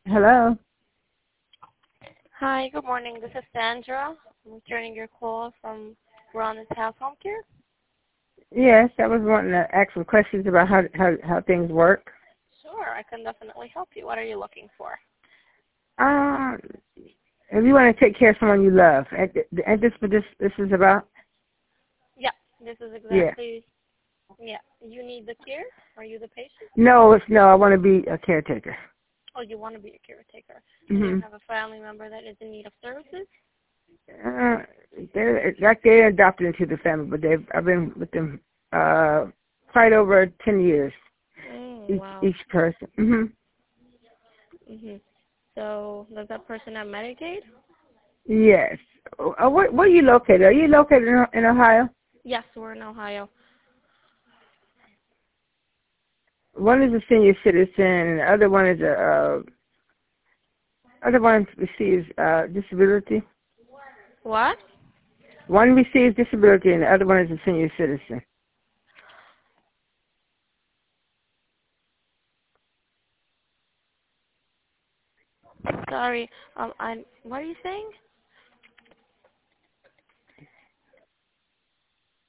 Hello. Hi, good morning. This is Sandra. I'm returning your call from Ron's House Home Care. Yes, I was wanting to ask some questions about how things work. Sure, I can definitely help you. What are you looking for? Um, if you want to take care of someone you love, and this what this is about? Yeah, this is Yeah. exactly, yeah. You need the care? Are you the patient? No. I want to be a caretaker. Oh, you want to be a caretaker. And you Mhm. have a family member that is in need of services? Uh, they're adopted into the family, but I've been with them quite over 10 years. Wow. Each person. Mhm. So, does that person have Medicaid? Yes. Where are you located? Are you located in Ohio? Yes, we're in Ohio. One is a senior citizen, and the other one is other one receives disability. What? One receives disability, and the other one is a senior citizen. Sorry, what are you saying?